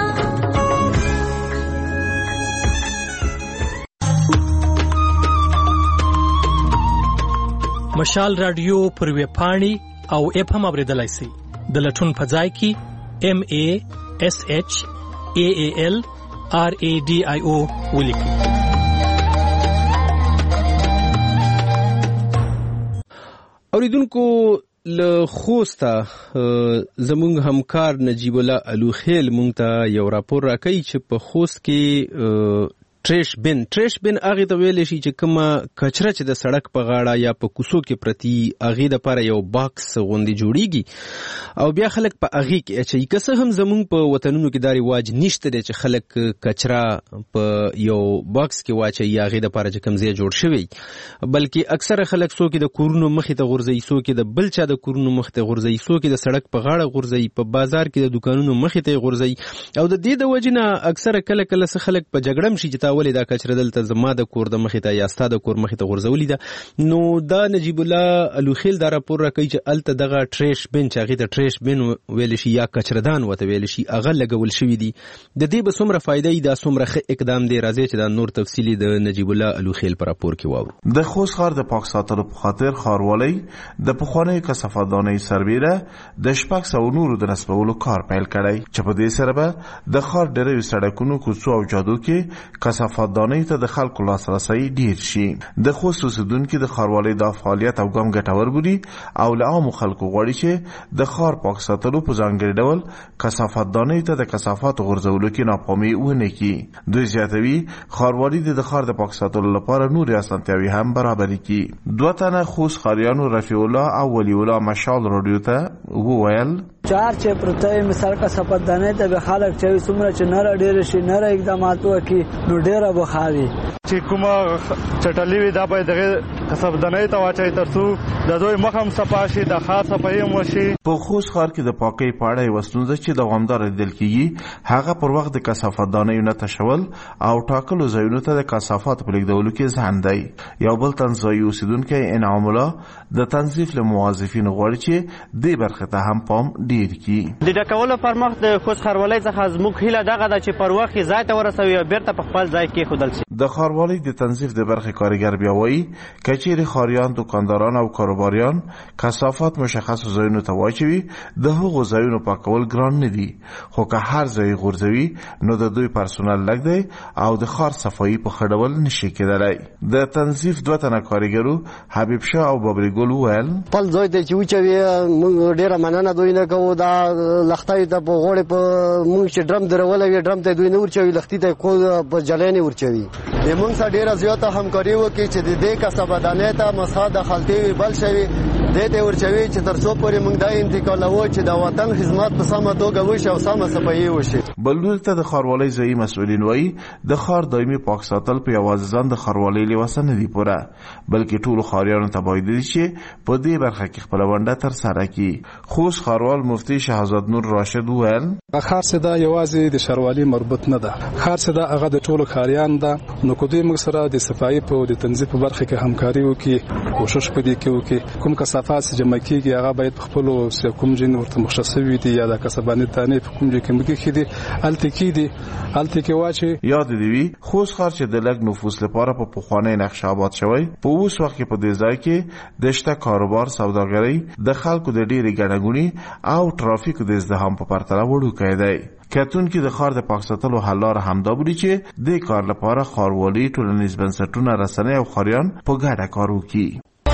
مشال رادیو پر وی پاڼي او اپ هم اوریدلای شئ. د لټون په ځای کې ام ا اس اچ ا ا ال ار ا ډي آی او ولیکئ. اوریدونکو له خوسته زمونږ همکار نجیب الله الوخیل مونږ ته یو راپور راکړی چې په خوست کې ټریش بن ټریش بن هغه ته ویل شي چې کومه کچره چې د سړک په غاړه یا په کوڅو کې پرتی هغه د لپاره یو باکس غوندي جوړیږي او بیا خلک په هغه کې چې کسه هم زمونږ په وطنونو کې داري واج نشته دي چې خلک کچره په یو باکس کې واچي یا هغه د لپاره چې کوم ځای جوړ شوی بلکې اکثره خلک سو کې د کورونو مخې ته غورځي سو کې د بل چا د کورونو مخ ته غورځي سو کې د سړک په غاړه غورځي په بازار کې د دکانونو مخې ته غورځي او د دې د وجنه اکثره کله کله خلک په جګړم شي چې ولې دا کچره دلته زما د کور د مخې ته یا ستا د کور مخې ته غورځولې ده. نو دا نجیب الله الوخیل دا راپور راکوي چې الته دغه ټریش بن چې هغې ته ټریش بن ویل شي یا کچردان ورته ویل شي هغه لګول شوي دي. د دې به څومره فایده وي دا څومره ښه اقدام دی راځي چې دا نور تفصیلي د نجیب الله الوخیل په راپور کې واورو. د خوست ښار د پاک ساتلو په خاطر ښاروالۍ د پخوانیو کثافاتدانۍ سربیره د شپږ سوه نورو د نصبولو کار پیل کړی چې په دې سره به د ښار ډېرو سړکونو کوڅو او جادو کې کثافاتدانۍ ته د خلکو لاسرسی ډیر شي. د خوست اوسیدونکو د ښاروالۍ د فعالیت او ګام ګټور بولي او له عامو خلکو غواړي چې د ښار پاک ساتلو په ځانګړي ډول کثافاتدانۍ ته د کثافاتو غورځولو کې ناپامي ونه کړي. دوی زیاتوي ښاروالۍ د ښار د پاک ساتلو لپاره نورې اسانتیاوې هم برابرې کړي. دوه تنه خوست ښاریانو رفیع الله او ولی الله مشال رادیو ته وویل چار چې پرته مثال کثافاتدانۍ ته به خلک چې څومره چې نه ډېر شي نه اقدامات وکړي نو ډېره بخاري چې کومه چټلې وي دا باید دغه کثافاتدانۍ ته واچي ترڅو د دوی مخم صفا شي د ښار صفایي هم وشي. په خوست ښار کې د پاکۍ په اړه یوه ستونزه چې دوامداره لیدل کېږي هغه پر وخت د کثافاتدانیو نه تشول او ټاکلو ځایونو ته د کثافاتو په لیږدولو کې ځنډ دی. یو بل تنظیمي اوسیدونکی انعام الله د تنظیف له موظفینو غواړي چې دې برخې ته هم پام ډیر کړي. د ډکولو پر مخ د خوست ښاروالۍ څخه زموږ هیله دغه ده چې پر وخت یې ځای ته ورسوي او بیرته په خپل ځای کېښودل شي. د ښاروالۍ د تنظیف د برخې کارګر بیا وایي که چیرې ښاریان دوکانداران او کاروباریان کثافات مشخصو ځایونو ته واچوي د هغو ځایونو پاکول ګران نه دي خو که هر ځای غورځوي نو د دوی پرسونل لږ دی او د ښار صفایي په ښه ډول نشي کېدلی. د تنظیف دوه تنه کارګرو حبیب شاه او ببري ګل وویل خپل ځای ته چې وچوي موږ ډېره مننه دوی نه کوو. دا لښتیو ته په غوړې په موږ چې ډرم درولی وي ډرم ته دوی نه ورچوي لښتي ته په جلی نه ورچوي. موږ سره ډېره زیاته همکاري وکړي چې د دې کثافاتدانۍ ته مسخه د خلطې وي بل شوي دې ته ورچوي چې تر څو پورې موږ دا انتقالوو چې د وطن خدمت په سمه توګه وشي او سمه صفایي وشي. بل لوري ته د ښاروالۍ ځایي مسؤلین وایي د ښار دایمي پاک ساتل په یوازې ځان د ښاروالۍ لوسه نه دي پوره بلکې ټولو ښاریانو ته باید چې په دې برخه کې خپله ونډه ترسره کړي. خوست ښاروال مفتي شهزاد نور راشد وویل ښار څه ده یوازې د ښاروالۍ مربوط نه ده. ښار څه ده هغه د ټولو ښاریان ده. نو که دوی موږ سره د صفایي په د تنظیف په برخه کې همکاري وکړي کوشش په دې کې وکړي کوم کثافات چې جمع کېږي هغه باید په خپلو کوم ځای ورته مختص شوي دي یا د کثافاتدانۍ په کوم ځای کې مګښي دي هلته کېږدي هلته کې واچي. یاد دې وي خوست ښار چې د لږ نفوس لپاره په پخوانۍ نقشه آباد شوی په اوس وخت کې په دې ځای کې د شته کاروبار سوداګرۍ د خلکو د ډېرې ګڼهګوڼې او ترافیکو د ازدحام په پرتله وړوکی دی. کتونکي د ښار د پاک ساتلو حل لاره همدا بولي چې دې کار لپاره ښاروالي ټولنیز بنسټونه رسنۍ او ښاریان په ګډه کار وکړي.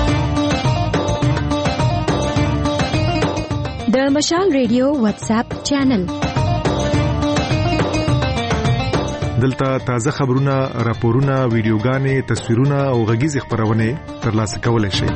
د مشال ریډیو واتس اپ چینل دلته تازه خبرونه راپورونه ویډیوګانې تصویرونه او غږیزې خبرونه ترلاسه کولای شئ.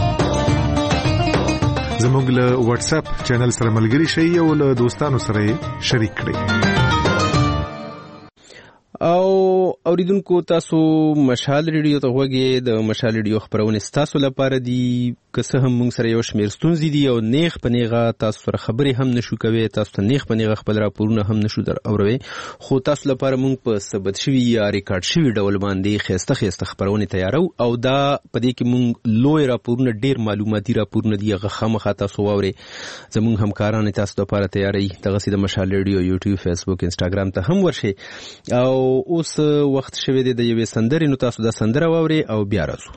زموږ له واتس اپ چینل سره ملګري شئ او له دوستانو سره شریک کړئ. او اوریدونکو تاسو مشال ریډیو ته وګورئ. د مشال ریډیو خبرونه تاسو لپاره دي، که څه هم موږ سره یو شمېر ستونزې دي او نیغ په نیغه تاسو سره خبرې هم نشو کوي، تاسو ته نیغ په نیغه خپل راپورونه هم نشو در اوروي، خو تاسو لپاره موږ په ثبت شوي یا ریکارډ شوي ډول باندې خسته خسته خبرونه تیارو او دا په دې کې موږ لوی راپورونه ډیر معلوماتي راپورونه دي هغه خامخا تاسو واوري. زموږ همکاران تاسو لپاره تیاری دغه سي د مشال ریډیو یوټیوب فیسبوک انستګرام ته هم ورشي. او اوس وخت شوه د یوې سندرې، نو تاسو د سندره واوري او بیا راځو.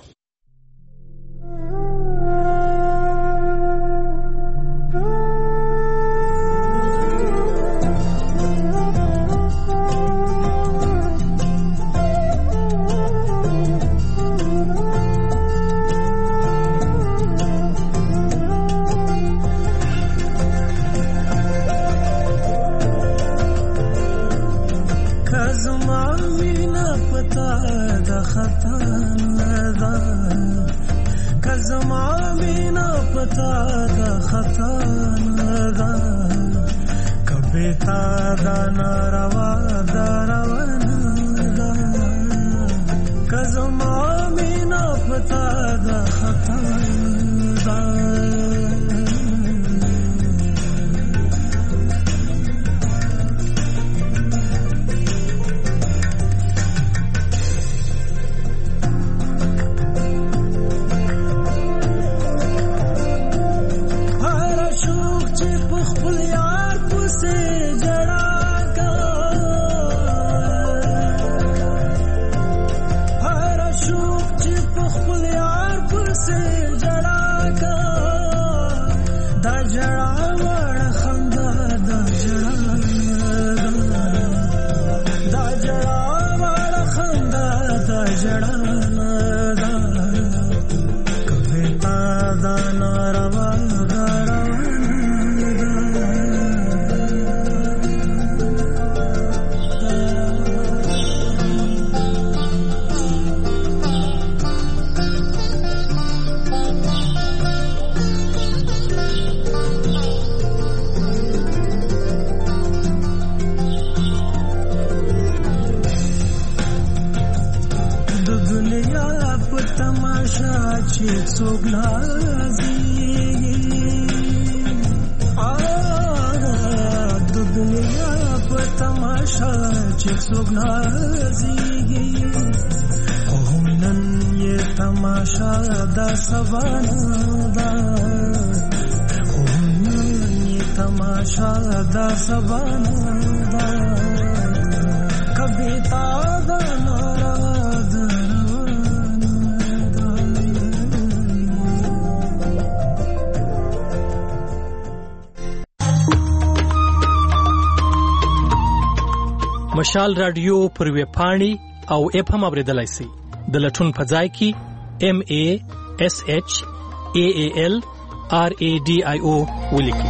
مشال رادیو پر ویب پاڼې او اپ هم اوریدلای شئ. د لټون په ځای کې ام ای اس ایچ ای ای ال آر ای ډي آی او ولیکئ.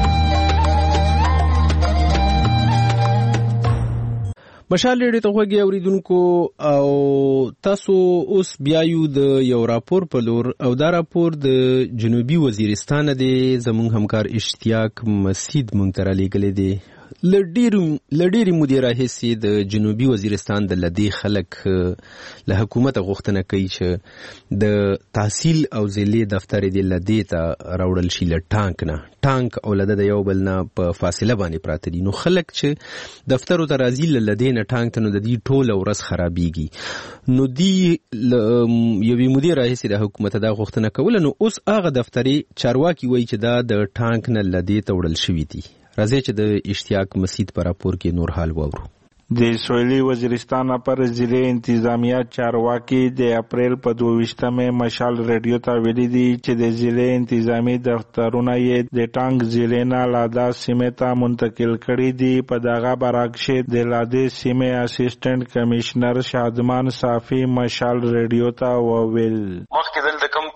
مشال ریډیو ته وګورئ اوریدونکو، او تاسو اوس بیا یو د یو راپور په لور، او دا راپور د جنوبي وزیرستان دی. زموږ همکار اشتیاق مسید مونږ ته رالیږلی دی. لډيري مدیر راهسي د جنوبي وزیرستان د لدی خلک له حکومت غوښتنه کوي چې د تحصیل او ضلع دفتر د لدی ته راوړل شي له ټانک نه ټانک او لده د یو بل نه په فاصله باندې پراته دي. نو خلک چې دفتر ته راځي له لدی نه ټانک ته، نو د دې ټول ورځ خرابيږي. نو دی یوې مدیر راهسي د حکومت دا غوښتنه کوله. نو اوس هغه دفتري چارواکي وایي چې دا د ټانک نه لدی ته وړل شوی دي. راځي چې د اشتیاق مسید پر راپور کې نور حال وورو. د سویلی وزیرستان پر ضلع انتظامیه چارواکي د اپریل په دویشتمه مشال ریډیو ته ویلي دي چې د ضلع انتظامی دفترونه یې د ټانک ضلع نه لادا سیمه ته منتقل کړي دي. په دغه برعکس د لادا سیمه اسسټنټ کمشنر شادمان صافي مشال ریډیو ته وویل، مخکې دلته کوم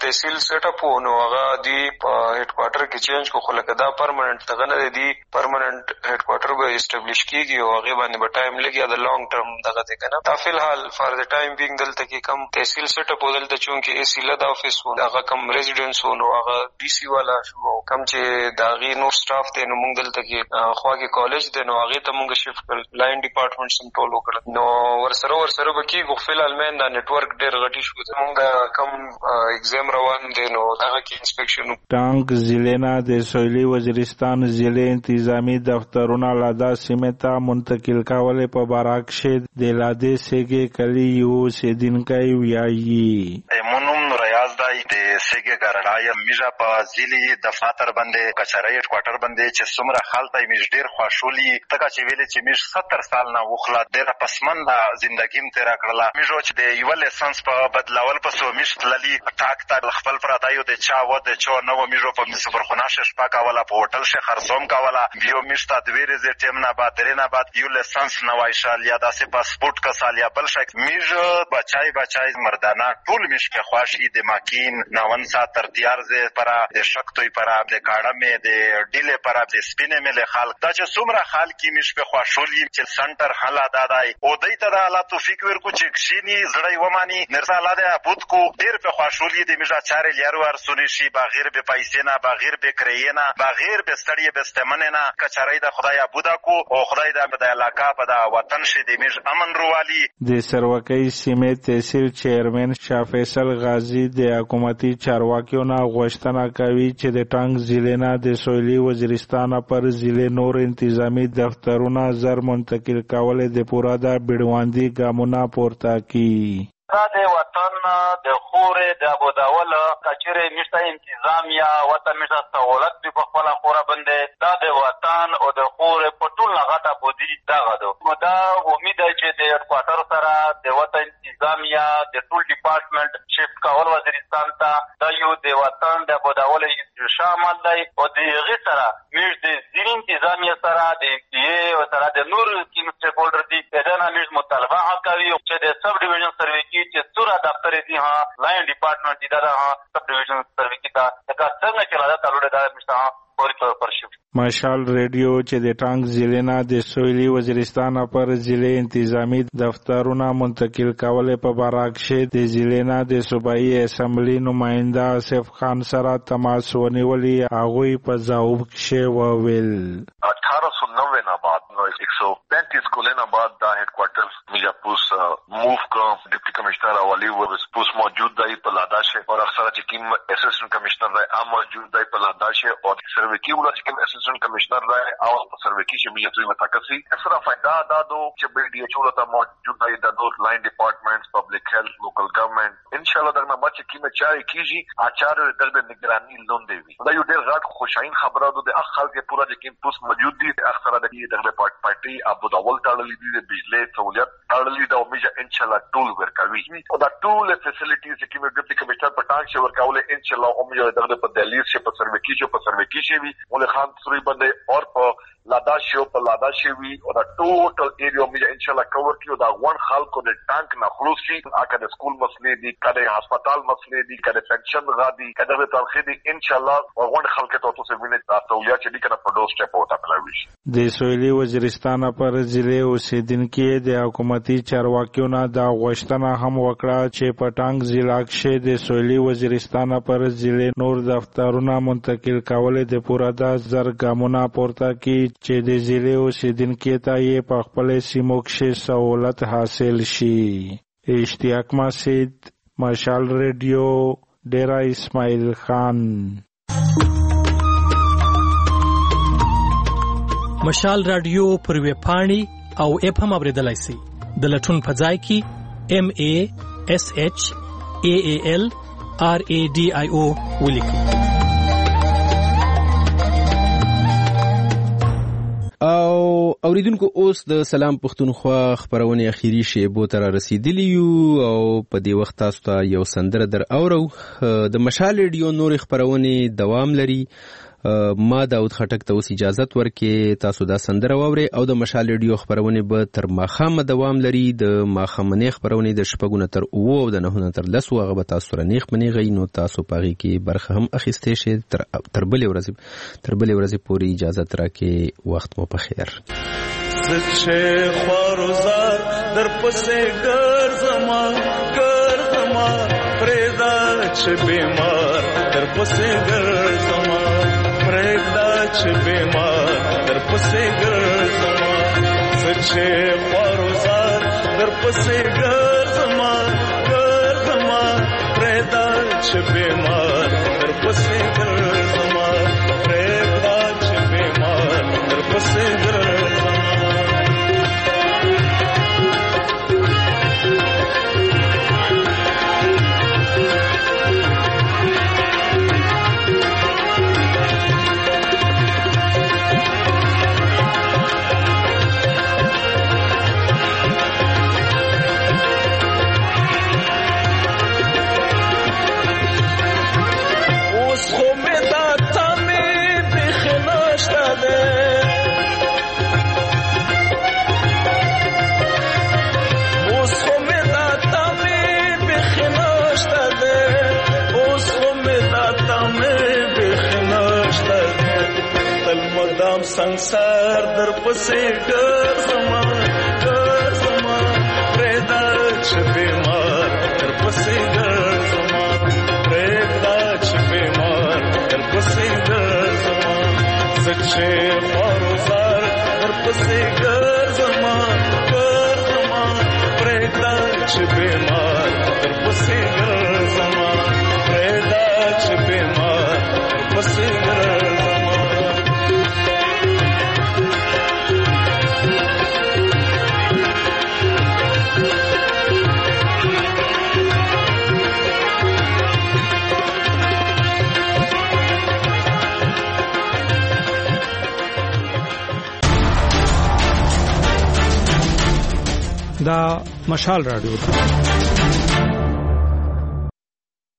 تحصیل سیټ اپ نو هغه دی په هډ کوارټر کې چینج کو، خو لکه دا پرمننٹ دغه نه دی، پرمننٹ هډ کوارټر به اسټابلیش کیږي او هغه باندې به ټایم لګي، د لانګ ټرم دغه دی کنه. دا فی الحال فار د ټایم بینګ دلته کې کم تحصیل سیټ اپ دلته چونکه ای سی لدا افیس و هغه کم ریزیډنس و نو هغه ډي سی والا شو، کم چې دا غي نو سټاف ته نو موږ دلته کې خواږه کالج ته نو هغه ته موږ شفت کړ، لاین ډپارټمنټ سم ټول وکړ. نو ورسره ورسره به کېږو فی الحال مین دا نتورک ډېر غټي شو، موږ کم ایگزام روان دي نو هغه کې انسپیکشن. ټانک ضلع نه د سویلي وزیرستان ضلع انتظامی دفترونه لادا سیمه ته منتقل کول په باراکشه د لاده سیګه کلی یو سیدینکای ویایي. مونوم ریاض دای د سیګه ګرړای میجا په ضلع دفتر باندې کچرای هډ کوارټر باندې چې څومره حالت میج ډیر خوشولي تکه چې ویل چې میج ستر سال نه وخلا ډیر پسمنده ژوندګیم تیر کړله. میجو چې د یو لسانس په بدلاول په سو میج تللی ټاک تا خپل پراتایو د چا و د چا نو میجو په مسفر خناشه شپه کاوله په هوټل شه خرڅوم کاوله بیو میج تا د ویری ز ټیم نه بعد درنه بعد یو لسانس نوای شال یا داسې پاسپورت کا سال یا بل شک میج بچای بچای مردانه ټول میج په خواشي د ماکین ناون سات تر تیار ز پر د شکتوی پر د کاړه مې د ډیله پر د سپینه مې خلک دا چې څومره خال کی میج په خواشولي چې سنټر حلا دادای او دای ته الله توفیق ورکو چې کښینی زړی ومانی نرسا الله دې ابود کو ډیر په خواشولي د میجا چارې لیارو ارسونی شي بغیر به پیسې نه بغیر به کرینا بغیر به ستړي به استمنه نه کچړی د خدای ابودا کو او خدای د د علاقه په د وطن شي د میج امن روالي. د سروکۍ سیمه تحصیل چیرمن شاه فیصل غازی د حکومتي چارواکیو نه غوښتنه کوي چې د ټانک ضلع نه د سویلي وزیرستان پر ضلع نور انتظامی دفترونه زر منتقل کول د پورا د بیړواندي ګامونه پورته کړي. دا د وطن د خورې د ابوداول کچره نشته انتظامیه وته مشه سہولت به خپل خوره بندې دا د وطن او د خورې په ټول لغته بودی دا غدو دا امید چې د کوارټر سره د وطن انتظامیه د ټول ډپارټمنټ شفت کول وزیرستان ته دا یو د وطن د ابوداول شامل دی او د غي سره مش د ځین انتظامیه سره د پی ای او سره د نور کیم سټیک هولډر دي دا نه مش مطالبه کوي چې د سب ډیویژن سروي چې سورا دفتر دي ها لاین ډپارټمنټ دي دا ها سب ډیویژن سروي کی دا څنګه چلاده تعلق دا مشته پوری طور پر شو. مشال ریډیو چې د ټانک ضلع نه د سویلي وزیرستان پر ضلع انتظامی دفترونه منتقل کول په باراکشه د ضلع نه د صوبایي اسمبلی نماینده آصف خان سره تماس ونیولي هغوی په ځواب کې وویل अठारह सौ नब्बे ना बाद एक सौ पैंतीस को लेना बाद दा हेडक्वार्टर मिर्जापुर मूव का डिप्टी कमिश्नर अवाली वो पुस मौजूद दाई पलादाश है और अक्सर चिकिम असिस्टेंट कमिश्नर राय आम मौजूद दाई पलादाश है और सर्वे की वाला चिकिम असिस्टेंट कमिश्नर राय आवाज सर्वे की से मिर्जापुर में ताकसी ऐसा फायदा दा दो कि बीडीएच वाला था मौजूद दाई दा दो line departments public health local government इंशाल्लाह दरना बात चिकिम चाय कीजी आचार्य दर्द निगरानी लोन देवी दा यू डेर रात खुशाइन खबरा दो दे अखल के पूरा चिकिम पुस मौजूद दी अक्सर दा ये दरले पार्टी ابو داول تړلې دي د بجلی سہولت تړلې دا امید ان شاء الله ټول ورکوي او دا ټول فیسیلیټیز چې موږ ډیپټي کمشنر په ټاک شي ورکول ان شاء الله امید دغه په دلیل شي په سروي کې شي په سروي کې شي وي مول خان سوري باندې او په لادا شو په لادا شي وي او دا ټوټل ایریا امید ان شاء الله کور کیو دا ون خلکو د ټانک نه خلاص شي اګه د سکول مسلې دي کله هسپتال مسلې دي کله فنکشن غادي کله د ترخی دي ان شاء الله ون خلکو ته تاسو وینئ تاسو یا چې دي کنه په دوه سټپ وتا پلاوي د سویلي وزیرستان پر ضلع اوسیدونکو د حکومتي چارواکیو نه دا غوښتنه هم وکړه چې په ټانک ضلع کې د سویلي وزیرستان پر ضلع نور دفترونه منتقل کول د پورا د زر ګامونه پورته کی چې د ضلع اوسیدونکو ته یې په خپل سیمو کې سہولت حاصل شي. اشتیاق مسعود مشال ریډیو ډیرا اسماعیل خان. مشال رادیو پر ویب پاڼې او اپ هم اوریدلای شئ. د لټون په ځای کې ام ا اس اچ ا ا ال ار ا ډي آی او ولیکئ. او اوریدونکو اوس د سلام پښتونخوا خبرونه اخیری شیبو تر رسیدلی یو او په دې وخت تاسو ته یو سندره در اورو د مشال ریډیو نور خبرونه دوام لري. ما داود خټک ته اوس اجازه ورکړئ تاسو دا سندره واورئ او د مشال ریډیو خبرونه به تر ماښامه دوام لري. د ماښامنۍ خبرونه د شپږو نه تر اوو او د نهو نه تر لسو هغه به تاسو سره نیغ منیغئ، نو تاسو په هغې کې برخه هم اخیستی شئ. تر تر بلې ورځې تر بلې ورځې پورې اجازت راکړئ. وخت مو په خیر. زه چې خوارزار در پسې ګرځما ګرځما پرېږده چې بیمار در پسې ګرځما پرېږده چې بیمار در پسې ګرځما زه چې خوارزار در پسې ګرځما ګرځما پرېږده چې بیمار در پسې ګرځما پرېږده چې بیمار در پسې ګرځما. संसार در پسې ګرځما ګرځما پرېږده چې بیمار در پسې ګرځما پرېږده چې بیمار در پسې ګرځما زه چې خوارزار در پسې ګرځما ګرځما پرېږده چې بیمار در پسې ګرځما پرېږده چې بیمار در پسې ګرځما. دا مشال رادیو